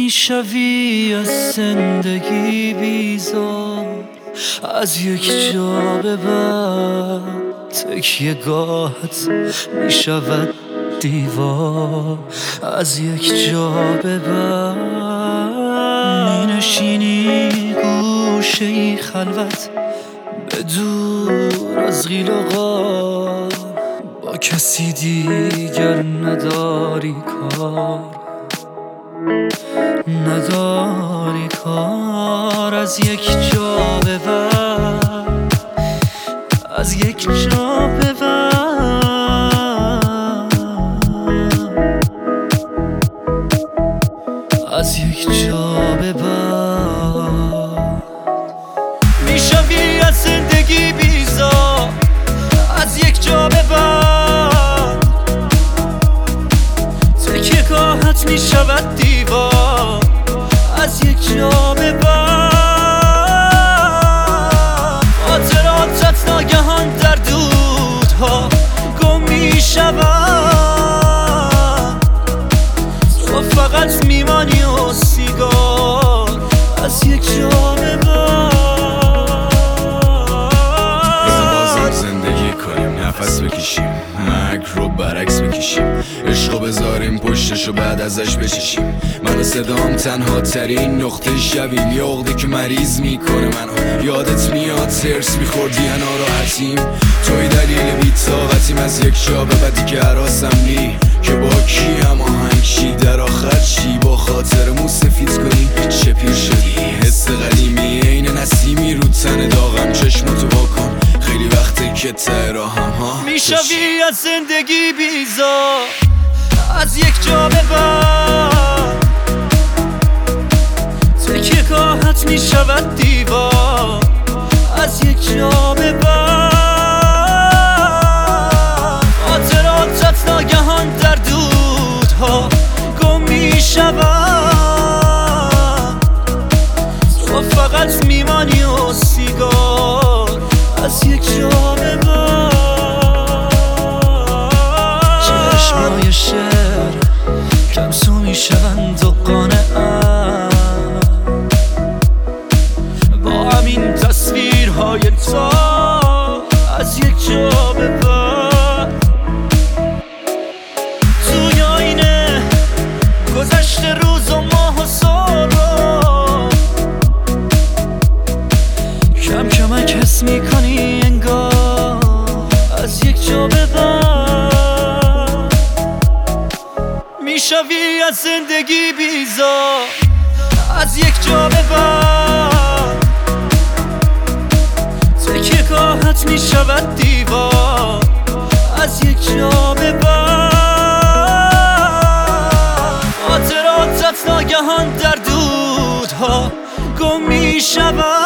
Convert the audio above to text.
میشوی از زندگی بیزار، از یک جا به بعد تکیه گاهت میشود دیوار، از یک جا به بعد مینشینی گوشه‌ای خلوت به دور از قیل و قال، با کسی دیگر نداری کار، نداری کار. از یک جا به بعد، از یک جا به بعد، از یک جا به بعد میشوی از زندگی بیزار، از یک جا به بعد تکیه گاهت میشود دیوار، از یک جا به بعد خاطراتت ناگهان در دودها گم میشود، تو فقط میمانی و سیگار، از یک جا به بعد. بازم زندگی کنیم، نفس بکشیم، مرگ رو برعکس بکشیم، عشقو بذاریم پشتشو بعد ازش بچشیم. من و صدام تنها ترین نقطه شبیم، یه عقده که مریض میکنه منو، یادت میاد ترس میخوردی یا ناراحتیم، توی دلیل بی‌طاقتیم. از یک جا به بعدی که حراسم نی که با کیم آهنگ چی در آخر چی، با خاطر مو سفید کنی چه پیر شدی، حس قدیمی عین نسیمی رو تن داغم، چشمتو واکن خیلی وقته که ته راهم ها میشوی از زندگی بیزار، از یک جا به بعد تکیه گاهت میشود دیوار، از یک جا به بعد خاطراتت ناگهان در دودها گم میشود، تو فقط میمانی و سیگار، از یک جا به بعد. چشمای شعر کمسو میشوند و قانعم با همین تصویرهای تا، از یک جا به بعد توی آینه گذشته روز و ماه و سال رو کم کمک حس میکنی انگار، از یک جا به بعد میشوی از زندگی بیزار، از یک جا به بعد تکیه گاهت میشود دیوار، از یک جا به بعد خاطراتت ناگهان در دودها گم میشود،